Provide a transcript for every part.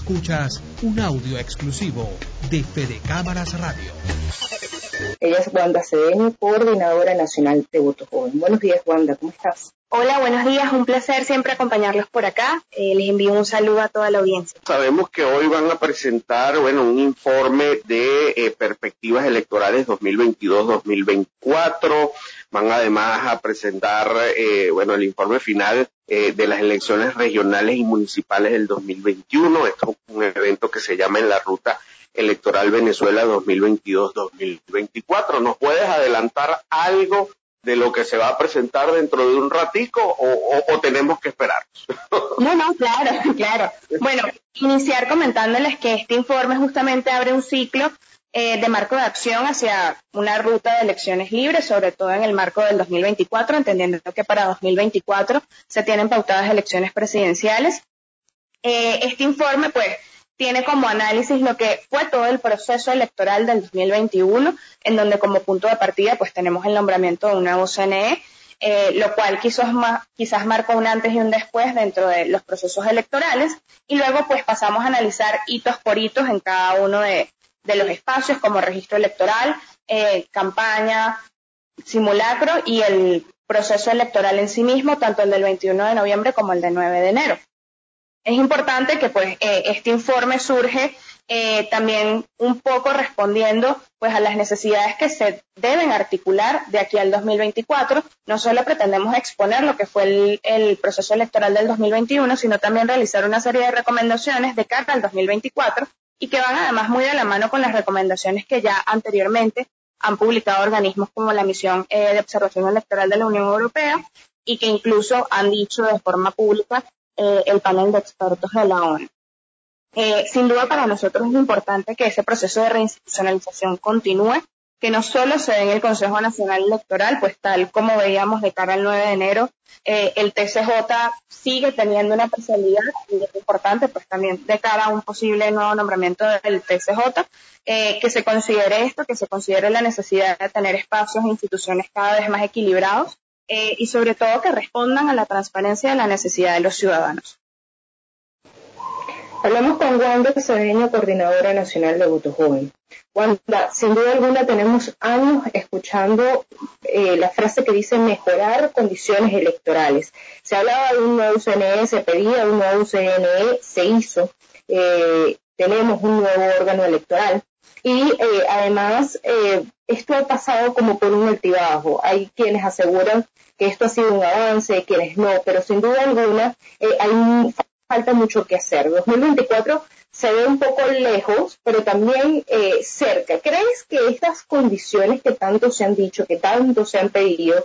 Escuchas un audio exclusivo de Fede Cámaras Radio. Ella es Wanda Cedeño, coordinadora nacional de Voto Joven. Buenos días, Wanda, ¿cómo estás? Hola, buenos días, un placer siempre acompañarlos por acá. Les envío un saludo a toda la audiencia. Sabemos que hoy van a presentar, un informe de perspectivas electorales 2022-2024. Van además a presentar, el informe final de las elecciones regionales y municipales del 2021. Esto es un evento que se llama En la Ruta Electoral Venezuela 2022-2024. ¿Nos puedes adelantar algo de lo que se va a presentar dentro de un ratico o tenemos que esperar? No, claro. Bueno, iniciar comentándoles que este informe justamente abre un ciclo de marco de acción hacia una ruta de elecciones libres, sobre todo en el marco del 2024, entendiendo que para 2024 se tienen pautadas elecciones presidenciales. Este informe, tiene como análisis lo que fue todo el proceso electoral del 2021, en donde como punto de partida tenemos el nombramiento de un nuevo CNE, lo cual quizás marcó un antes y un después dentro de los procesos electorales, y luego pasamos a analizar hitos por hitos en cada uno de los espacios, como registro electoral, campaña, simulacro y el proceso electoral en sí mismo, tanto el del 21 de noviembre como el del 9 de enero. Es importante que este informe surge también un poco respondiendo a las necesidades que se deben articular de aquí al 2024. No solo pretendemos exponer lo que fue el proceso electoral del 2021, sino también realizar una serie de recomendaciones de cara al 2024 y que van además muy de la mano con las recomendaciones que ya anteriormente han publicado organismos como la Misión de Observación Electoral de la Unión Europea y que incluso han dicho de forma pública el panel de expertos de la ONU. Sin duda para nosotros es importante que ese proceso de reinstitucionalización continúe, que no solo se dé en el Consejo Nacional Electoral, tal como veíamos de cara al 9 de enero, el TCJ sigue teniendo una parcialidad y es importante también de cara a un posible nuevo nombramiento del TCJ, que se considere esto, que se considere la necesidad de tener espacios e instituciones cada vez más equilibrados, y sobre todo que respondan a la transparencia de la necesidad de los ciudadanos. Hablamos con Wanda Cedeño, coordinadora nacional de Voto Joven. Wanda, sin duda alguna tenemos años escuchando la frase que dice mejorar condiciones electorales. Se hablaba de un nuevo CNE, se pedía un nuevo CNE, se hizo. Tenemos un nuevo órgano electoral. Y además, esto ha pasado como por un altibajo. Hay quienes aseguran que esto ha sido un avance, quienes no, pero sin duda alguna falta mucho que hacer. 2024 se ve un poco lejos, pero también cerca. ¿Crees que estas condiciones que tanto se han dicho, que tanto se han pedido,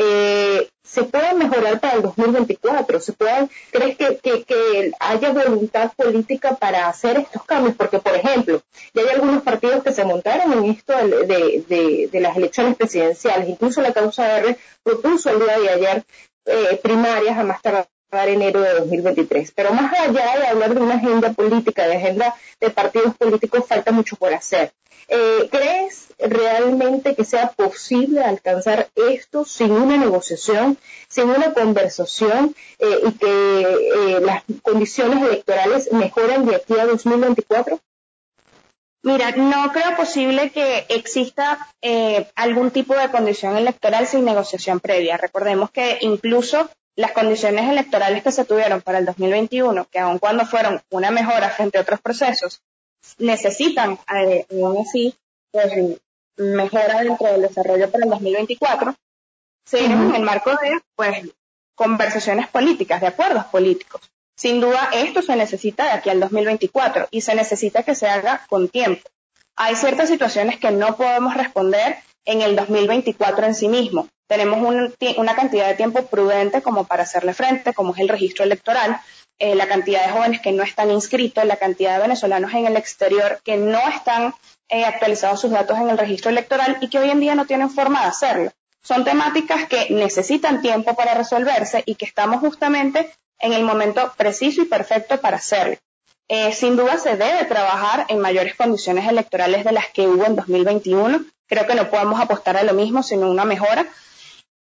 se pueden mejorar para el 2024? ¿Crees que haya voluntad política para hacer estos cambios? Porque, por ejemplo, ya hay algunos partidos que se montaron en esto de las elecciones presidenciales. Incluso la Causa R propuso el día de ayer primarias a más tardar enero de 2023. Pero más allá de hablar de una agenda política, de agenda de partidos políticos, falta mucho por hacer. ¿Crees realmente que sea posible alcanzar esto sin una negociación, sin una conversación y que las condiciones electorales mejoren de aquí a 2024? Mira, no creo posible que exista algún tipo de condición electoral sin negociación previa. Recordemos que incluso las condiciones electorales que se tuvieron para el 2021, que aun cuando fueron una mejora frente a otros procesos, necesitan aún así mejora dentro del desarrollo para el 2024, se dieron en el marco de conversaciones políticas, de acuerdos políticos. Sin duda esto se necesita de aquí al 2024 y se necesita que se haga con tiempo. Hay ciertas situaciones que no podemos responder en el 2024 en sí mismo. Tenemos una cantidad de tiempo prudente como para hacerle frente, como es el registro electoral, la cantidad de jóvenes que no están inscritos, la cantidad de venezolanos en el exterior que no están actualizados sus datos en el registro electoral y que hoy en día no tienen forma de hacerlo. Son temáticas que necesitan tiempo para resolverse y que estamos justamente en el momento preciso y perfecto para hacerlo. Sin duda se debe trabajar en mayores condiciones electorales de las que hubo en 2021. Creo que no podemos apostar a lo mismo, sino una mejora.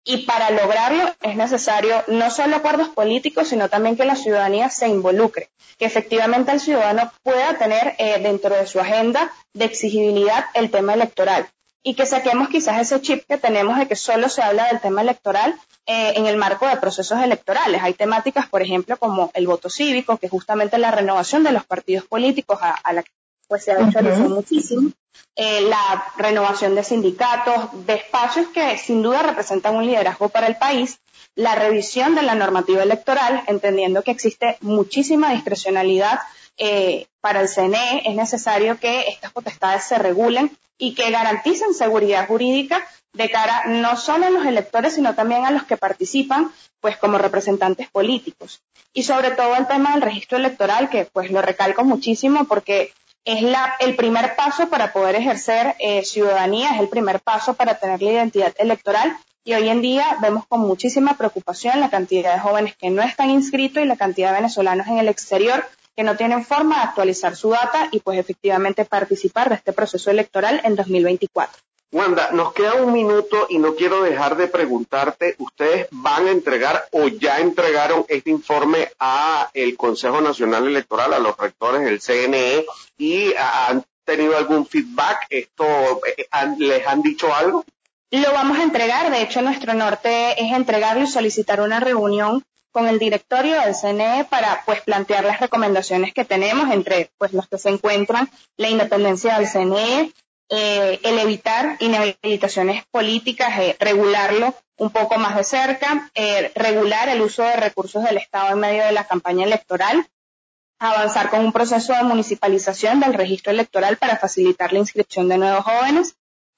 Y para lograrlo es necesario no solo acuerdos políticos, sino también que la ciudadanía se involucre, que efectivamente el ciudadano pueda tener dentro de su agenda de exigibilidad el tema electoral y que saquemos quizás ese chip que tenemos de que solo se habla del tema electoral en el marco de procesos electorales. Hay temáticas, por ejemplo, como el voto cívico, que es justamente la renovación de los partidos políticos a la que pues, se ha hecho alusión muchísimo. La renovación de sindicatos, de espacios que sin duda representan un liderazgo para el país, la revisión de la normativa electoral, entendiendo que existe muchísima discrecionalidad para el CNE, es necesario que estas potestades se regulen y que garanticen seguridad jurídica de cara no solo a los electores, sino también a los que participan pues como representantes políticos. Y sobre todo el tema del registro electoral, que pues lo recalco muchísimo porque es el primer paso para poder ejercer ciudadanía, es el primer paso para tener la identidad electoral y hoy en día vemos con muchísima preocupación la cantidad de jóvenes que no están inscritos y la cantidad de venezolanos en el exterior que no tienen forma de actualizar su data y pues efectivamente participar de este proceso electoral en 2024. Wanda, nos queda un minuto y no quiero dejar de preguntarte, ¿ustedes van a entregar o ya entregaron este informe a el Consejo Nacional Electoral, a los rectores del CNE y han tenido algún feedback? ¿Les han dicho algo? Lo vamos a entregar, de hecho nuestro norte es entregarlo y solicitar una reunión con el directorio del CNE para pues plantear las recomendaciones que tenemos, entre pues los que se encuentran la independencia del CNE, el evitar inhabilitaciones políticas, regularlo un poco más de cerca, regular el uso de recursos del Estado en medio de la campaña electoral, avanzar con un proceso de municipalización del registro electoral para facilitar la inscripción de nuevos jóvenes,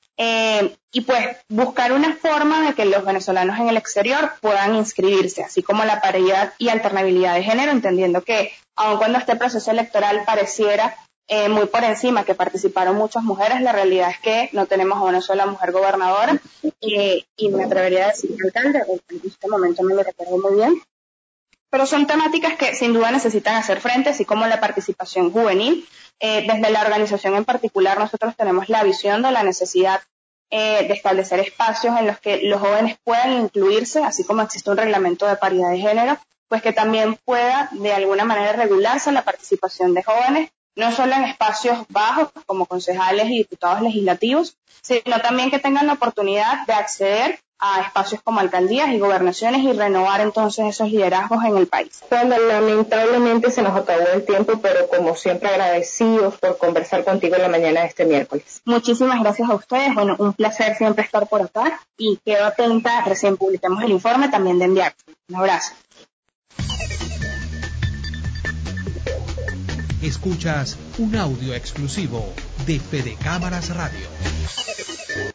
y pues buscar una forma de que los venezolanos en el exterior puedan inscribirse, así como la paridad y alternabilidad de género, entendiendo que aun cuando este proceso electoral pareciera muy por encima que participaron muchas mujeres, la realidad es que no tenemos a una sola mujer gobernadora y me atrevería a decir que alcalde, en este momento no lo recuerdo muy bien, pero son temáticas que sin duda necesitan hacer frente, así como la participación juvenil. Desde la organización en particular nosotros tenemos la visión de la necesidad de establecer espacios en los que los jóvenes puedan incluirse, así como existe un reglamento de paridad de género, pues que también pueda de alguna manera regularse la participación de jóvenes, no solo en espacios bajos como concejales y diputados legislativos, sino también que tengan la oportunidad de acceder a espacios como alcaldías y gobernaciones y renovar entonces esos liderazgos en el país. Cuando lamentablemente se nos acabó el tiempo, pero como siempre agradecidos por conversar contigo en la mañana de este miércoles. Muchísimas gracias a ustedes, bueno, un placer siempre estar por acá y quedo atenta, recién publicamos el informe también de enviar. Un abrazo. Escuchas un audio exclusivo de Fede Cámaras Radio.